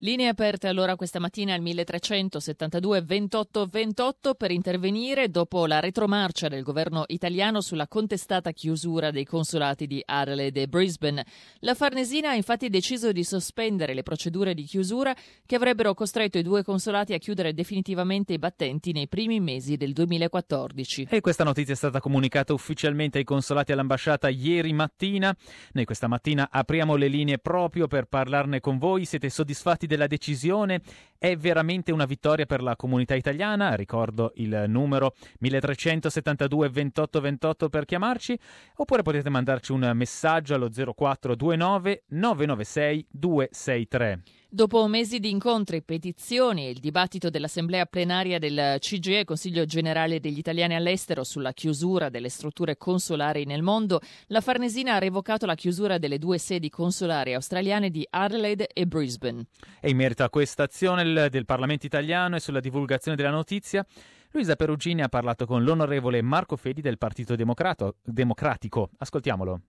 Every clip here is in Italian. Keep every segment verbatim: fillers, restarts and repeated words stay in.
Linee aperte allora questa mattina al milletrecentosettantadue ventotto ventotto per intervenire dopo la retromarcia del governo italiano sulla contestata chiusura dei consolati di Adelaide e Brisbane. La Farnesina ha infatti deciso di sospendere le procedure di chiusura che avrebbero costretto i due consolati a chiudere definitivamente i battenti nei primi mesi del duemilaquattordici. E questa notizia è stata comunicata ufficialmente ai consolati all'ambasciata ieri mattina. Noi questa mattina apriamo le linee proprio per parlarne con voi. Siete soddisfatti della decisione? È veramente una vittoria per la comunità italiana? Ricordo il numero milletrecentosettantadue ventotto ventotto per chiamarci, oppure potete mandarci un messaggio allo zero quattro due nove nove nove sei due sei tre. Dopo mesi di incontri, petizioni e il dibattito dell'assemblea plenaria del C G I E, Consiglio Generale degli Italiani all'Estero, sulla chiusura delle strutture consolari nel mondo, la Farnesina ha revocato la chiusura delle due sedi consolari australiane di Adelaide e Brisbane. E in merito a questa azione del Parlamento italiano e sulla divulgazione della notizia, Luisa Perugini ha parlato con l'onorevole Marco Fedi del Partito Democrato, Democratico. Ascoltiamolo.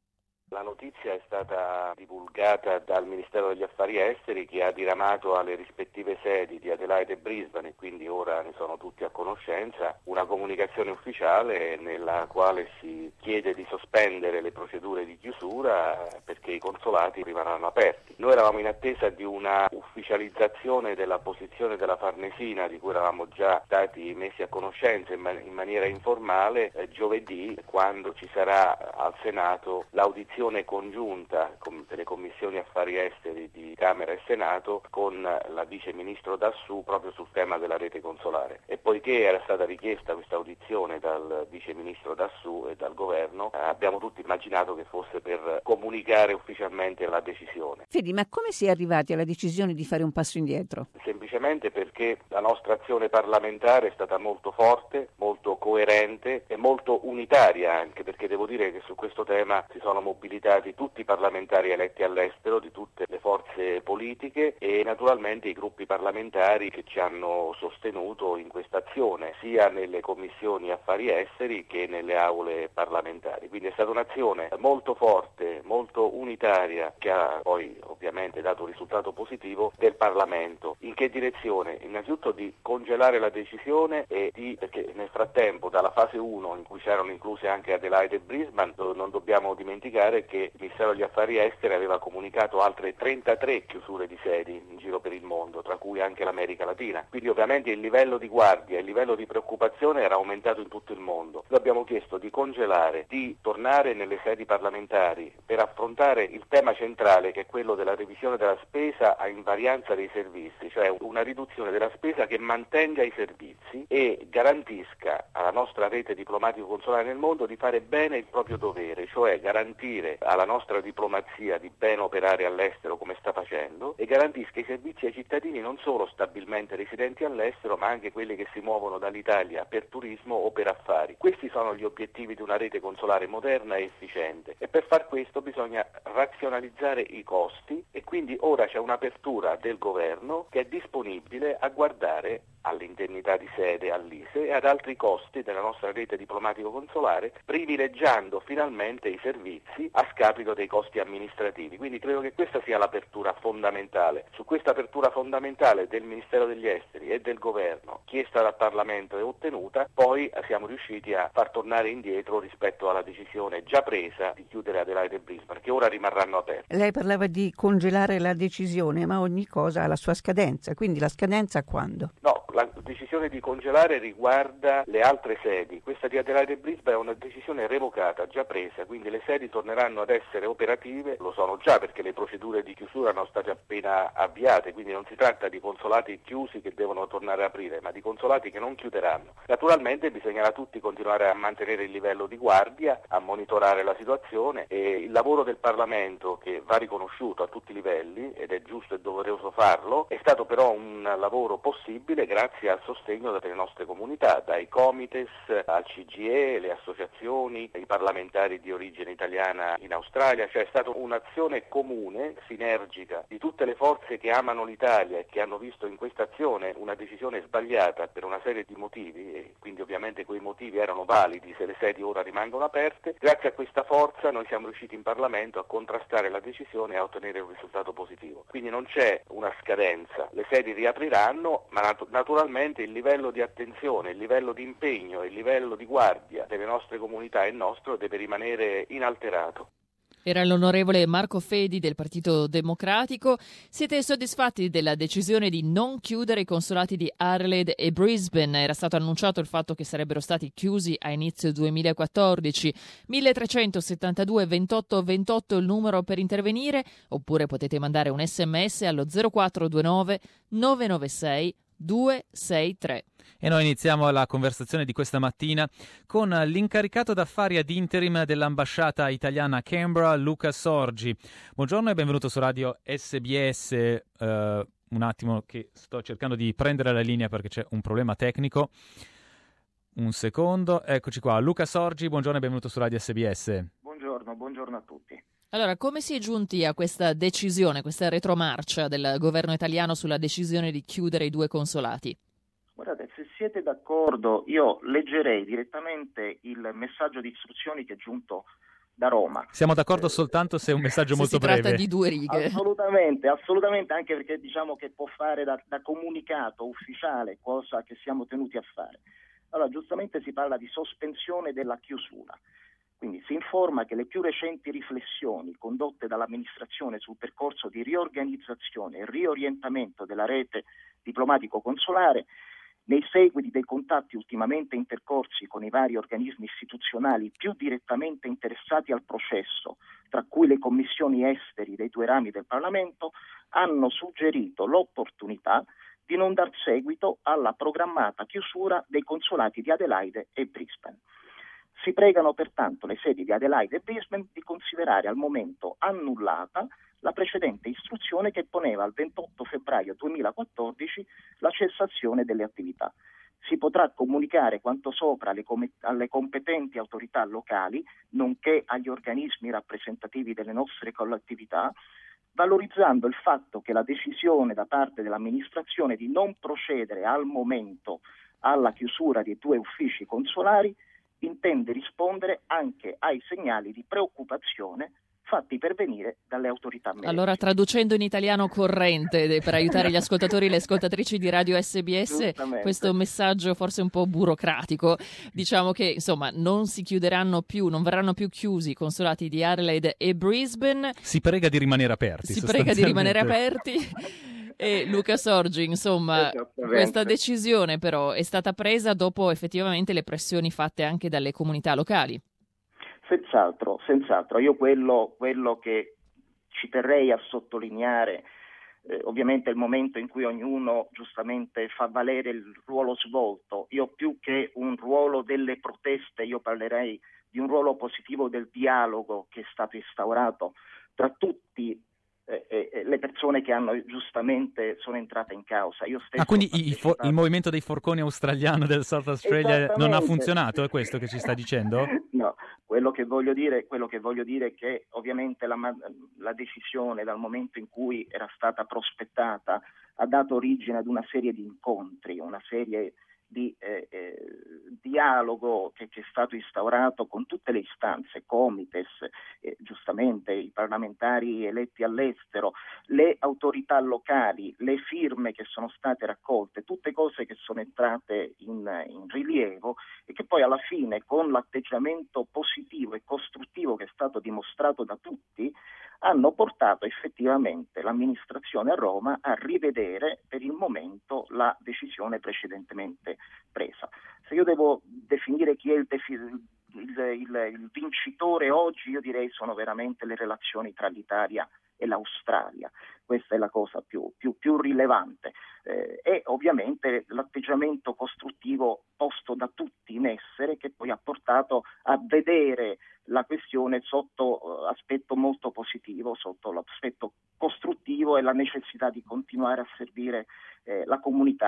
La notizia è stata divulgata dal Ministero degli Affari Esteri, che ha diramato alle rispettive sedi di Adelaide e Brisbane, e quindi ora ne sono tutti a conoscenza, una comunicazione ufficiale nella quale si chiede di sospendere le procedure di chiusura perché i consolati rimarranno aperti. Noi eravamo in attesa di una ufficializzazione della posizione della Farnesina, di cui eravamo già stati messi a conoscenza in, man- in maniera informale eh, giovedì, quando ci sarà al Senato l'audizione congiunta delle commissioni affari esteri di Camera e Senato con la vice ministro Dassù proprio sul tema della rete consolare. E poiché era stata richiesta questa audizione dal vice ministro Dassù e dal governo, abbiamo tutti immaginato che fosse per comunicare ufficialmente la decisione. Fedi, ma come si è arrivati alla decisione di fare un passo indietro? Semplicemente perché la nostra azione parlamentare è stata molto forte, molto coerente e molto unitaria, anche perché devo dire che su questo tema si sono mobilitati tutti i parlamentari eletti all'estero di tutte le forze politiche e naturalmente i gruppi parlamentari che ci hanno sostenuto in questa azione, sia nelle commissioni affari esteri che nelle aule parlamentari. Quindi è stata un'azione molto forte, molto unitaria, che ha poi ovviamente dato un risultato positivo del Parlamento. In che direzione? Innanzitutto di congelare la decisione e di, perché nel frattempo dalla fase uno, in cui c'erano incluse anche Adelaide e Brisbane, non dobbiamo dimenticare che il Ministero degli Affari Esteri aveva comunicato altre trentatré chiusure di sedi in giro per il mondo, tra cui anche l'America Latina. Quindi ovviamente il livello di guardia, il livello di preoccupazione era aumentato in tutto il mondo. Noi abbiamo chiesto di congelare, di tornare nelle sedi parlamentari per affrontare il tema centrale, che è quello della revisione della spesa a invarianza dei servizi, cioè una riduzione della spesa che mantenga i servizi e garantisca alla nostra rete diplomatico-consolare nel mondo di fare bene il proprio dovere, cioè garantire alla nostra diplomazia di ben operare all'estero come sta facendo e garantisca i servizi ai cittadini non solo stabilmente residenti all'estero, ma anche quelli che si muovono dall'Italia per turismo o per affari. Questi sono gli obiettivi di una rete consolare moderna e efficiente, e per far questo bisogna razionalizzare i costi, e quindi ora c'è un'apertura del governo che è disponibile a guardare all'indennità di sede, all'I S E e ad altri costi della nostra rete diplomatico-consolare, privilegiando finalmente i servizi a scapito dei costi amministrativi. Quindi credo che questa sia l'apertura fondamentale. Su questa apertura fondamentale del Ministero degli Esteri e del Governo, chiesta dal Parlamento e ottenuta, poi siamo riusciti a far tornare indietro rispetto alla decisione già presa di chiudere Adelaide e Brisbane, che ora rimarranno aperte. Lei parlava di congelare la decisione, ma ogni cosa ha la sua scadenza, quindi la scadenza quando? No, la decisione di congelare riguarda le altre sedi. Questa di Adelaide e Brisbane è una decisione revocata, già presa, quindi le sedi torneranno ad essere operative, lo sono già perché le procedure di chiusura erano state appena avviate, quindi non si tratta di consolati chiusi che devono tornare a aprire, ma di consolati che non chiuderanno. Naturalmente bisognerà tutti continuare a mantenere il livello di guardia, a monitorare la situazione, e il lavoro del Parlamento, che va riconosciuto a tutti i livelli ed è giusto e doveroso farlo, è stato però un lavoro possibile grazie grazie al sostegno delle nostre comunità, dai Comites al C G I E, le associazioni, i parlamentari di origine italiana in Australia. Cioè è stata un'azione comune, sinergica, di tutte le forze che amano l'Italia e che hanno visto in questa azione una decisione sbagliata per una serie di motivi, e quindi ovviamente quei motivi erano validi se le sedi ora rimangono aperte. Grazie a questa forza noi siamo riusciti in Parlamento a contrastare la decisione e a ottenere un risultato positivo. Quindi non c'è una scadenza, le sedi riapriranno, ma nat- naturalmente il livello di attenzione, il livello di impegno e il livello di guardia delle nostre comunità e il nostro deve rimanere inalterato. Era l'onorevole Marco Fedi del Partito Democratico. Siete soddisfatti della decisione di non chiudere i consolati di Adelaide e Brisbane? Era stato annunciato il fatto che sarebbero stati chiusi a inizio duemilaquattordici. milletrecentosettantadue ventotto ventotto il numero per intervenire, oppure potete mandare un sms allo zero quattro due nove nove nove sei due sei tre. E noi iniziamo la conversazione di questa mattina con l'incaricato d'affari ad interim dell'ambasciata italiana a Canberra, Luca Sorgi. Buongiorno e benvenuto su Radio S B S. Uh, un attimo che sto cercando di prendere la linea perché c'è un problema tecnico. Un secondo, eccoci qua. Luca Sorgi, buongiorno e benvenuto su Radio S B S. Buongiorno, buongiorno a tutti. Allora, come si è giunti a questa decisione, questa retromarcia del governo italiano sulla decisione di chiudere i due consolati? Guardate, se siete d'accordo, io leggerei direttamente il messaggio di istruzioni che è giunto da Roma. Siamo d'accordo soltanto se è un messaggio se molto si breve. tratta di due righe. Assolutamente, assolutamente, anche perché diciamo che può fare da, da comunicato ufficiale, cosa che siamo tenuti a fare. Allora, giustamente si parla di sospensione della chiusura. Quindi si informa che le più recenti riflessioni condotte dall'amministrazione sul percorso di riorganizzazione e riorientamento della rete diplomatico-consolare, nei seguiti dei contatti ultimamente intercorsi con i vari organismi istituzionali più direttamente interessati al processo, tra cui le commissioni esteri dei due rami del Parlamento, hanno suggerito l'opportunità di non dar seguito alla programmata chiusura dei consolati di Adelaide e Brisbane. Si pregano pertanto le sedi di Adelaide e Brisbane di considerare al momento annullata la precedente istruzione che poneva al ventotto febbraio duemilaquattordici la cessazione delle attività. Si potrà comunicare quanto sopra alle, com- alle competenti autorità locali, nonché agli organismi rappresentativi delle nostre collettività, valorizzando il fatto che la decisione da parte dell'amministrazione di non procedere al momento alla chiusura dei due uffici consolari intende rispondere anche ai segnali di preoccupazione fatti pervenire dalle autorità mediche. Allora, traducendo in italiano corrente per aiutare gli ascoltatori e le ascoltatrici di Radio S B S, questo messaggio forse un po' burocratico, diciamo che insomma non si chiuderanno più, non verranno più chiusi i consolati di Adelaide e Brisbane. Si prega di rimanere aperti. Si prega di rimanere aperti. E Luca Sorgi, insomma, questa decisione però è stata presa dopo effettivamente le pressioni fatte anche dalle comunità locali. Senz'altro, senz'altro. Io quello, quello che ci terrei a sottolineare, eh, ovviamente è il momento in cui ognuno giustamente fa valere il ruolo svolto. Io più che un ruolo delle proteste, io parlerei di un ruolo positivo del dialogo che è stato instaurato tra tutti eh, eh, le persone che hanno giustamente sono entrate in causa. Io stesso ah, quindi il, fo- il movimento dei forconi australiano del South Australia non ha funzionato? È questo che ci sta dicendo? No, quello che voglio dire, quello che voglio dire è che ovviamente la, la decisione dal momento in cui era stata prospettata ha dato origine ad una serie di incontri, una serie di eh, eh, dialogo che, che è stato instaurato con tutte le istanze, Comites, eh, giustamente i parlamentari eletti all'estero, le autorità locali, le firme che sono state raccolte, tutte cose che sono entrate in, in rilievo e che poi alla fine con l'atteggiamento positivo e costruttivo che è stato dimostrato da tutti hanno portato effettivamente l'amministrazione a Roma a rivedere per il momento la decisione precedentemente presa. Se io devo definire chi è il, defi- il, il, il vincitore oggi, io direi sono veramente le relazioni tra l'Italia e l'Australia. Questa è la cosa più, più, più rilevante eh, e ovviamente l'atteggiamento costruttivo posto da tutti in essere che poi ha portato a vedere la questione sotto uh, aspetto molto positivo, sotto l'aspetto costruttivo e la necessità di continuare a servire eh, la comunità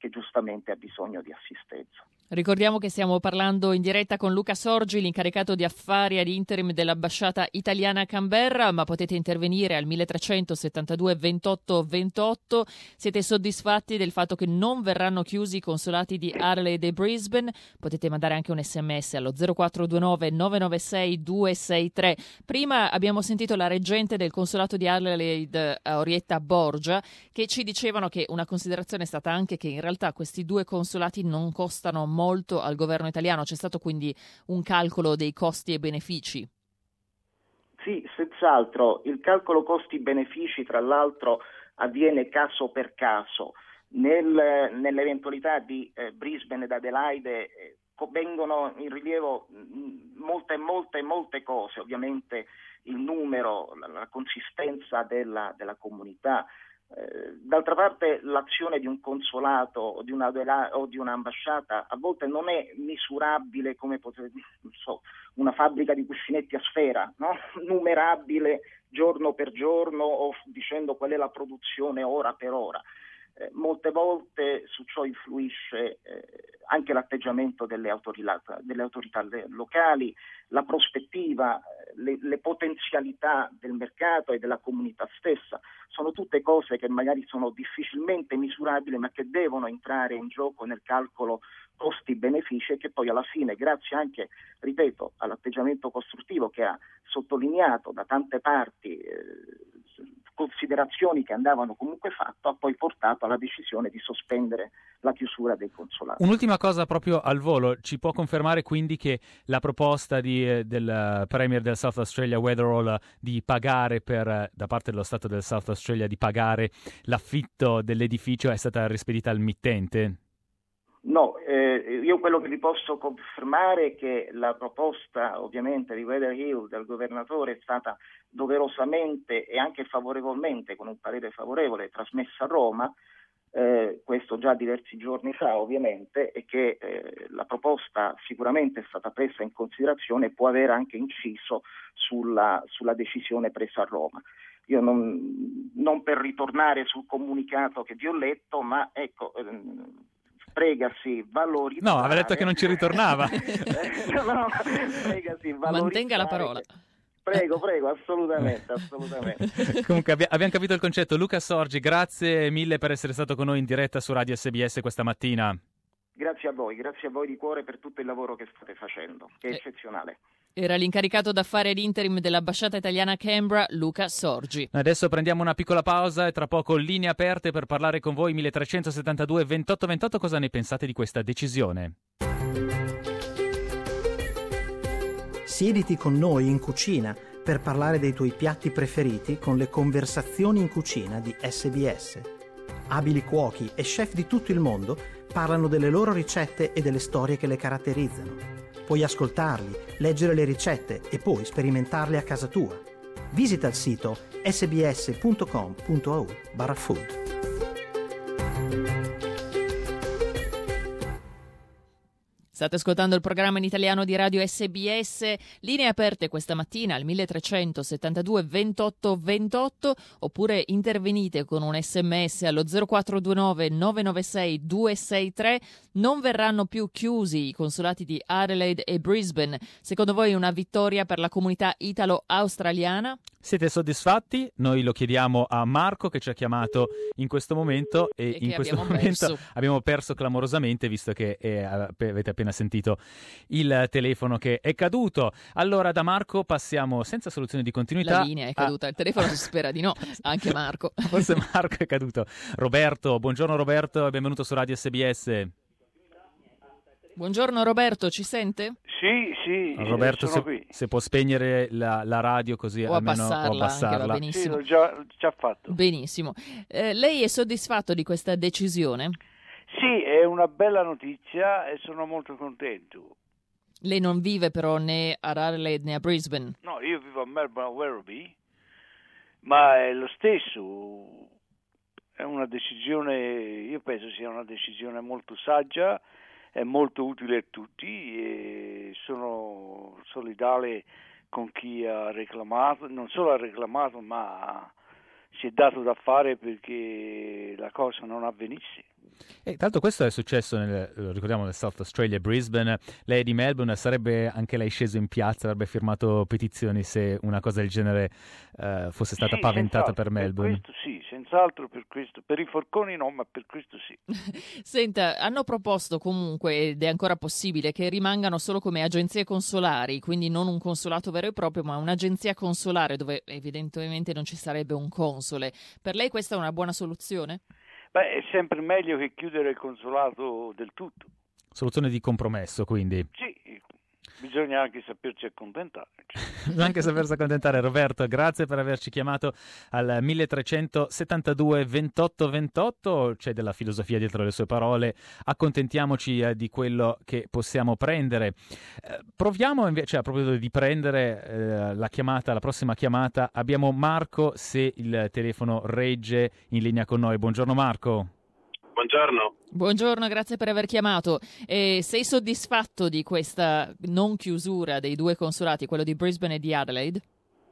che giustamente ha bisogno di assistenza. Ricordiamo che stiamo parlando in diretta con Luca Sorgi, l'incaricato di affari ad interim dell'ambasciata italiana a Canberra, ma potete intervenire al milletrecento settantadue ventotto ventotto. Siete soddisfatti del fatto che non verranno chiusi i consolati di Adelaide e Brisbane? Potete mandare anche un sms allo zero quattro due nove nove nove sei due sei tre. Prima abbiamo sentito la reggente del consolato di Adelaide, Orietta Borgia, che ci dicevano che una considerazione è stata anche che in realtà questi due consolati non costano molto al governo italiano. C'è stato quindi un calcolo dei costi e benefici? Sì, senz'altro. Il calcolo costi-benefici, tra l'altro, avviene caso per caso. Nel, nell'eventualità di eh, Brisbane ed Adelaide eh, vengono in rilievo mh, molte, molte, molte cose. Ovviamente il numero, la, la consistenza della, della comunità. Eh, d'altra parte l'azione di un consolato o di, una, o di un'ambasciata a volte non è misurabile come potrebbe, non so, una fabbrica di cuscinetti a sfera, no? Numerabile giorno per giorno o dicendo qual è la produzione ora per ora. Eh, molte volte su ciò influisce eh, anche l'atteggiamento delle autorità, delle autorità locali, la prospettiva, le, le potenzialità del mercato e della comunità stessa. Sono tutte cose che magari sono difficilmente misurabili, ma che devono entrare in gioco nel calcolo costi-benefici e che poi alla fine, grazie anche, ripeto, all'atteggiamento costruttivo che ha sottolineato da tante parti eh, considerazioni che andavano comunque fatte, ha poi portato alla decisione di sospendere la chiusura dei consolati. Un'ultima cosa proprio al volo, ci può confermare quindi che la proposta di, eh, del Premier del South Australia Weatherall di pagare per, da parte dello Stato del South Australia di pagare l'affitto dell'edificio è stata rispedita al mittente? No, eh, io quello che vi posso confermare è che la proposta ovviamente di Weatherhill del governatore è stata doverosamente e anche favorevolmente, con un parere favorevole, trasmessa a Roma, eh, questo già diversi giorni fa ovviamente, e che eh, la proposta sicuramente è stata presa in considerazione e può aver anche inciso sulla, sulla decisione presa a Roma. Io non, non per ritornare sul comunicato che vi ho letto, ma ecco... Ehm, pregasi valorizzare. No, aveva detto che non ci ritornava. no, pregasi valorizzare. Mantenga la parola. Prego, prego, assolutamente, assolutamente. Comunque abbi- abbiamo capito il concetto. Luca Sorgi, grazie mille per essere stato con noi in diretta su Radio S B S questa mattina. Grazie a voi, grazie a voi di cuore per tutto il lavoro che state facendo, che è eh. eccezionale. Era l'incaricato d'affari ad interim dell'ambasciata italiana a Canberra, Luca Sorgi. Adesso prendiamo una piccola pausa e tra poco linee aperte per parlare con voi. Milletrecentosettantadue ventotto ventotto, cosa ne pensate di questa decisione? Siediti con noi in cucina per parlare dei tuoi piatti preferiti con le conversazioni in cucina di S B S. Abili cuochi e chef di tutto il mondo parlano delle loro ricette e delle storie che le caratterizzano. Puoi ascoltarli, leggere le ricette e poi sperimentarle a casa tua. Visita il sito sbs.com.au barra food. State ascoltando il programma in italiano di Radio S B S, linee aperte questa mattina al milletrecentosettantadue ventotto ventotto, oppure intervenite con un sms allo zero quattro due nove nove nove sei due sei tre. Non verranno più chiusi i consolati di Adelaide e Brisbane. Secondo voi una vittoria per la comunità italo-australiana? Siete soddisfatti? Noi lo chiediamo a Marco che ci ha chiamato in questo momento e, e in questo abbiamo momento perso. abbiamo perso clamorosamente, visto che eh, avete appena sentito il telefono che è caduto. Allora da Marco passiamo senza soluzione di continuità. La linea è caduta, a... il telefono si spera di no, anche Marco. Forse Marco è caduto. Roberto, buongiorno Roberto e benvenuto su Radio S B S. Buongiorno Roberto, ci sente? Sì, sì, Roberto, sono se, qui. se può spegnere la, la radio così O almeno abbassarla, o abbassarla. anche va Sì, benissimo. l'ho già, già fatto. Benissimo. Eh, lei è soddisfatto di questa decisione? Sì, è una bella notizia e sono molto contento. Lei non vive però né a Adelaide né a Brisbane? No, io vivo a Melbourne, Werribee, ma è lo stesso. È una decisione, io penso sia una decisione molto saggia, è molto utile a tutti e sono solidale con chi ha reclamato, non solo ha reclamato ma si è dato da fare perché la cosa non avvenisse. E tra l'altro questo è successo, nel, lo ricordiamo, nel South Australia, Brisbane. Lei è di Melbourne, sarebbe anche lei sceso in piazza, avrebbe firmato petizioni se una cosa del genere uh, fosse stata sì, paventata per Melbourne? Per questo sì, senz'altro per questo, per i forconi no, ma per questo sì. Senta, hanno proposto comunque, ed è ancora possibile, che rimangano solo come agenzie consolari, quindi non un consolato vero e proprio, ma un'agenzia consolare dove evidentemente non ci sarebbe un console. Per lei questa è una buona soluzione? Beh, è sempre meglio che chiudere il consolato del tutto. Soluzione di compromesso, quindi. Sì, bisogna anche saperci accontentare. Bisogna anche sapersi accontentare. Roberto, grazie per averci chiamato al milletrecentosettantadue ventotto ventotto. C'è della filosofia dietro le sue parole. Accontentiamoci eh, di quello che possiamo prendere. Eh, proviamo invece, a proposito di prendere eh, la chiamata, la prossima chiamata. Abbiamo Marco, se il telefono regge, in linea con noi. Buongiorno Marco. Buongiorno. Buongiorno, grazie per aver chiamato. E sei soddisfatto di questa non chiusura dei due consolati, quello di Brisbane e di Adelaide?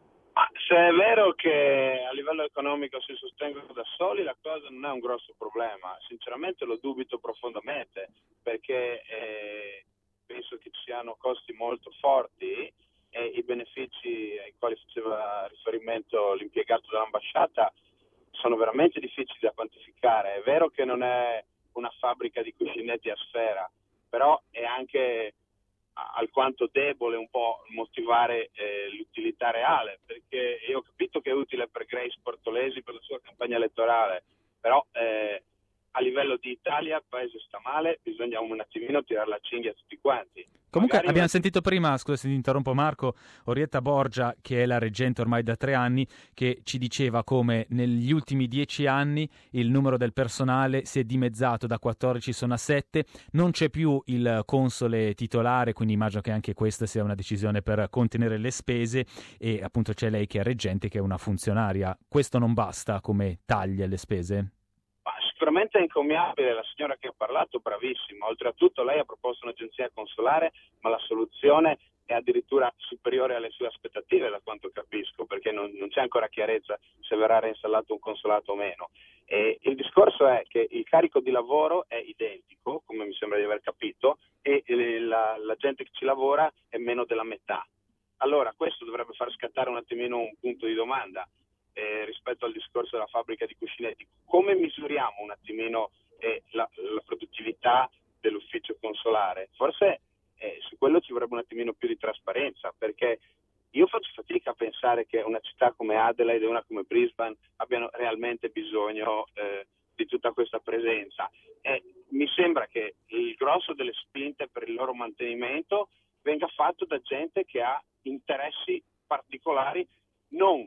Ma se è vero che a livello economico si sostengono da soli, la cosa non è un grosso problema. Sinceramente lo dubito profondamente, perché eh, penso che ci siano costi molto forti e i benefici ai quali faceva riferimento l'impiegato dell'ambasciata sono veramente difficili da quantificare. È vero che non è una fabbrica di cuscinetti a sfera, però è anche alquanto debole un po' motivare eh, l'utilità reale, perché io ho capito che è utile per Grace Portolesi per la sua campagna elettorale, però eh, a livello di Italia il paese sta male, bisogna un attimino tirare la cinghia a tutti quanti. Comunque Magari abbiamo una... sentito prima, scusa se ti interrompo Marco, Orietta Borgia, che è la reggente ormai da tre anni, che ci diceva come negli ultimi dieci anni il numero del personale si è dimezzato, da quattordici sono a sette, non c'è più il console titolare, quindi immagino che anche questa sia una decisione per contenere le spese, e appunto c'è lei che è reggente, che è una funzionaria. Questo non basta come taglia le spese? Sicuramente è incommiabile, la signora che ha parlato, bravissima. Oltretutto lei ha proposto un'agenzia consolare, ma la soluzione è addirittura superiore alle sue aspettative, da quanto capisco, perché non, non c'è ancora chiarezza se verrà reinstallato un consolato o meno. E il discorso è che il carico di lavoro è identico, come mi sembra di aver capito, e la, la gente che ci lavora è meno della metà. Allora questo dovrebbe far scattare un attimino un punto di domanda. Eh, rispetto al discorso della fabbrica di cuscinetti, come misuriamo un attimino eh, la, la produttività dell'ufficio consolare? Forse eh, su quello ci vorrebbe un attimino più di trasparenza, perché io faccio fatica a pensare che una città come Adelaide e una come Brisbane abbiano realmente bisogno eh, di tutta questa presenza. E mi sembra che il grosso delle spinte per il loro mantenimento venga fatto da gente che ha interessi particolari, non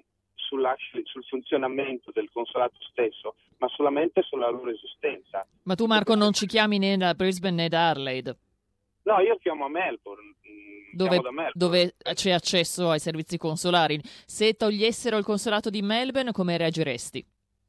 sul funzionamento del consolato stesso, ma solamente sulla loro esistenza. Ma tu Marco non ci chiami né da Brisbane né da Adelaide? No, io chiamo a Melbourne. Dove, da Melbourne. dove c'è accesso ai servizi consolari. Se togliessero il consolato di Melbourne, come reagiresti?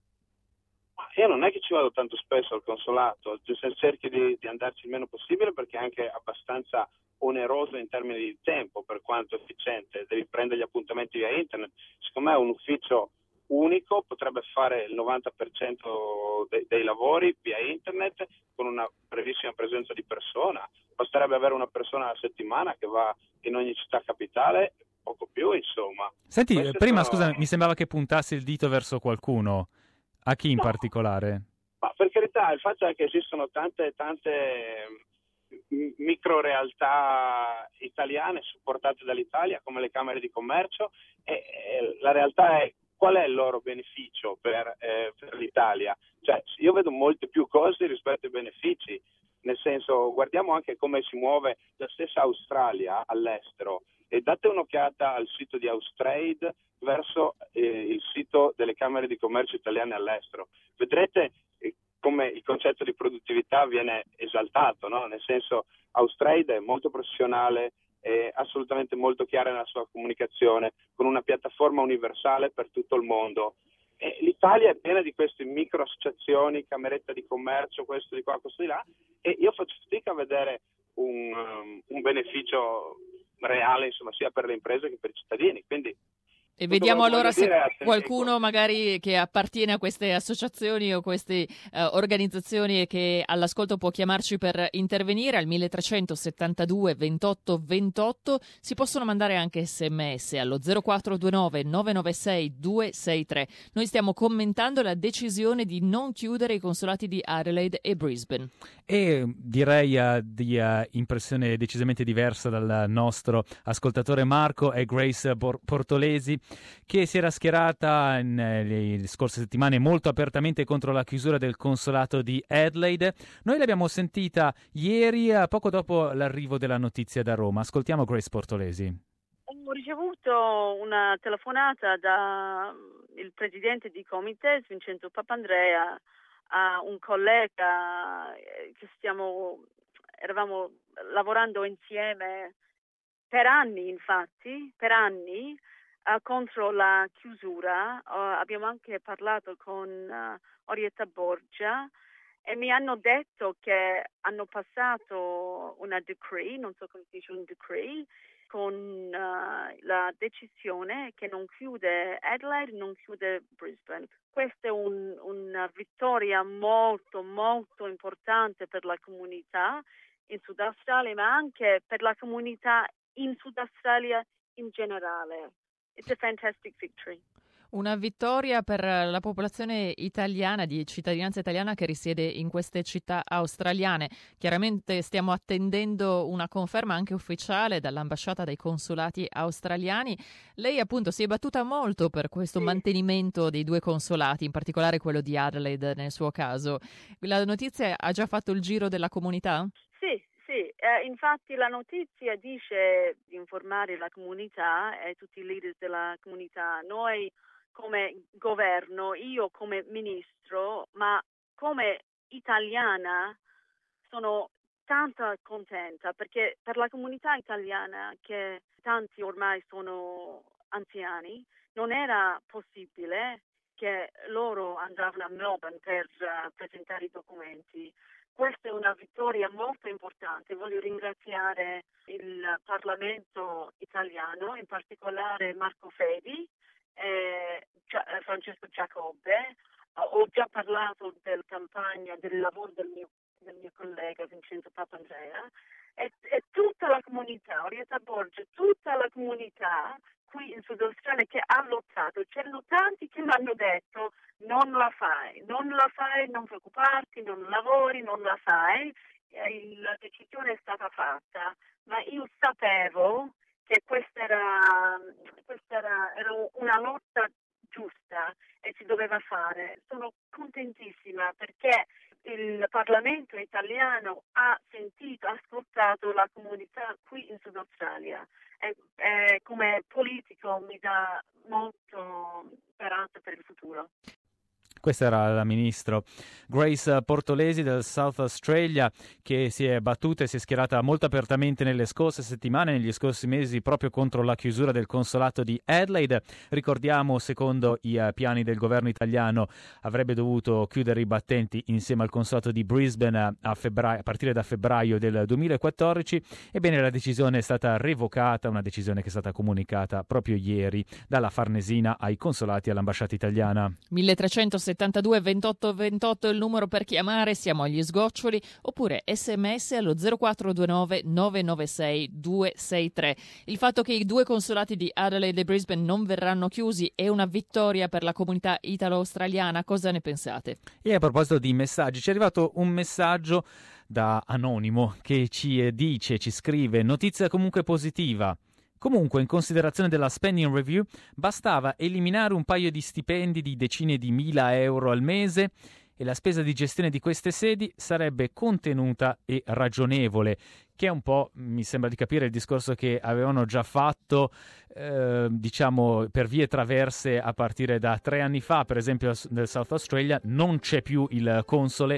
Ma io non è che ci vado tanto spesso al consolato, cerchi di, di andarci il meno possibile, perché è anche abbastanza oneroso in termini di tempo, per quanto efficiente. Devi prendere gli appuntamenti via internet. Secondo me un ufficio unico potrebbe fare il novanta per cento dei, dei lavori via internet, con una brevissima presenza di persona. Basterebbe avere una persona alla settimana che va in ogni città capitale, poco più, insomma. Senti, Queste prima sono... scusa, mi sembrava che puntassi il dito verso qualcuno. A chi in no, particolare? Ma per carità, il fatto è che esistono tante tante micro realtà italiane supportate dall'Italia, come le camere di commercio, e, e la realtà è: qual è il loro beneficio per, eh, per l'Italia? Cioè, io vedo molte più cose rispetto ai benefici, nel senso, guardiamo anche come si muove la stessa Australia all'estero, e date un'occhiata al sito di Austrade verso eh, il sito delle camere di commercio italiane all'estero. Vedrete eh, come il concetto di produttività viene esaltato, no? Nel senso, Austrade è molto professionale, è assolutamente molto chiara nella sua comunicazione, con una piattaforma universale per tutto il mondo. E l'Italia è piena di queste micro associazioni, cameretta di commercio, questo di qua, questo di là, e io faccio fatica a vedere un, um, un beneficio reale, insomma, sia per le imprese che per i cittadini. Quindi E E vediamo allora se dire, qualcuno magari che appartiene a queste associazioni o queste uh, organizzazioni e che all'ascolto può chiamarci per intervenire al milletrecento settantadue ventotto ventotto. Si possono mandare anche sms allo zero quattro due nove nove nove sei due sei tre. Noi stiamo commentando la decisione di non chiudere i consolati di Adelaide e Brisbane. E direi uh, di uh, impressione decisamente diversa dal nostro ascoltatore Marco e Grace Portolesi, che si era schierata nelle scorse settimane molto apertamente contro la chiusura del consolato di Adelaide. Noi l'abbiamo sentita ieri, poco dopo l'arrivo della notizia da Roma. Ascoltiamo Grace Portolesi. Ho ricevuto una telefonata dal presidente di Comites, Vincenzo Papandrea, a un collega che stiamo, eravamo lavorando insieme per anni, infatti, per anni, uh, contro la chiusura. Uh, abbiamo anche parlato con uh, Orietta Borgia e mi hanno detto che hanno passato una decree, non so come si dice un decree, con uh, la decisione che non chiude Adelaide, non chiude Brisbane. Questa è un, una vittoria molto, molto importante per la comunità in Sud Australia, ma anche per la comunità in Sud Australia in generale. It's a fantastic victory. Una vittoria per la popolazione italiana, di cittadinanza italiana che risiede in queste città australiane. Chiaramente stiamo attendendo una conferma anche ufficiale dall'ambasciata, dai consolati australiani. Lei appunto si è battuta molto per questo sì. mantenimento dei due consolati, in particolare quello di Adelaide nel suo caso. La notizia ha già fatto il giro della comunità? Sì. Sì, eh, infatti la notizia dice di informare la comunità e tutti i leader della comunità. Noi come governo, io come ministro, ma come italiana sono tanto contenta perché per la comunità italiana, che tanti ormai sono anziani, non era possibile che loro andavano a Melbourne per uh, presentare i documenti. Questa è una vittoria molto importante. Voglio ringraziare il Parlamento italiano, in particolare Marco Fedi e Francesco Giacobbe. Ho già parlato della campagna, del lavoro del mio, del mio collega Vincenzo Papandrea e, e tutta la comunità, Orietta Borgia, tutta la comunità qui in Sud Australia che ha lottato. C'erano tanti che mi hanno detto non la fai, non la fai, non preoccuparti, non lavori, non la fai. E la decisione è stata fatta, ma io sapevo che questa era, questa era, era una lotta giusta e si doveva fare. Sono contentissima perché il Parlamento italiano ha sentito, ha ascoltato la comunità qui in Sud Australia e, e come politico mi dà molto speranza per il futuro. Questa era la ministro Grace Portolesi del South Australia, che si è battuta e si è schierata molto apertamente nelle scorse settimane, negli scorsi mesi, proprio contro la chiusura del consolato di Adelaide. Ricordiamo, secondo i uh, piani del governo italiano, avrebbe dovuto chiudere i battenti insieme al consolato di Brisbane a, febbraio, a partire da febbraio del duemilaquattordici. Ebbene, la decisione è stata revocata, una decisione che è stata comunicata proprio ieri dalla Farnesina ai consolati e all'ambasciata italiana. milletrecentosettantadue ventotto ventotto è il numero per chiamare, siamo agli sgoccioli, oppure sms allo zero quattro due nove nove nove sei due sei tre. Il fatto che i due consolati di Adelaide e Brisbane non verranno chiusi è una vittoria per la comunità italo-australiana, cosa ne pensate? E a proposito di messaggi, ci è arrivato un messaggio da Anonimo che ci dice, ci scrive: notizia comunque positiva. Comunque, in considerazione della spending review, bastava eliminare un paio di stipendi di decine di mila euro al mese e la spesa di gestione di queste sedi sarebbe contenuta e ragionevole, che è un po', mi sembra di capire, il discorso che avevano già fatto, eh, diciamo, per vie traverse a partire da tre anni fa. Per esempio nel South Australia non c'è più il console,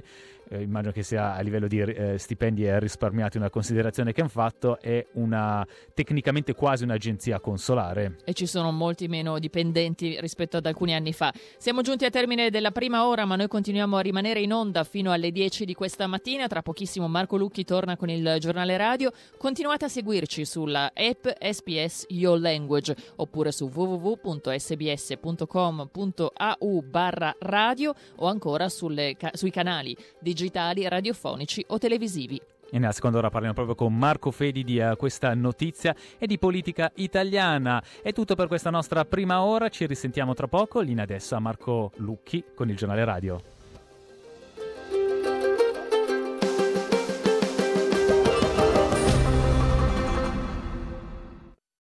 eh, immagino che sia a livello di eh, stipendi risparmiati una considerazione che hanno fatto, è una tecnicamente quasi un'agenzia consolare. E ci sono molti meno dipendenti rispetto ad alcuni anni fa. Siamo giunti al termine della prima ora, ma noi continuiamo a rimanere in onda fino alle dieci di questa mattina. Tra pochissimo Marco Lucchi torna con il giornale radio. Continuate a seguirci sulla app S B S Your Language oppure su w w w punto s b s punto com punto a u barra radio o ancora sulle, sui canali digitali, radiofonici o televisivi. E nella seconda ora parliamo proprio con Marco Fedi di uh, questa notizia e di politica italiana. È tutto per questa nostra prima ora, ci risentiamo tra poco. Linea adesso a Marco Lucchi con il giornale radio.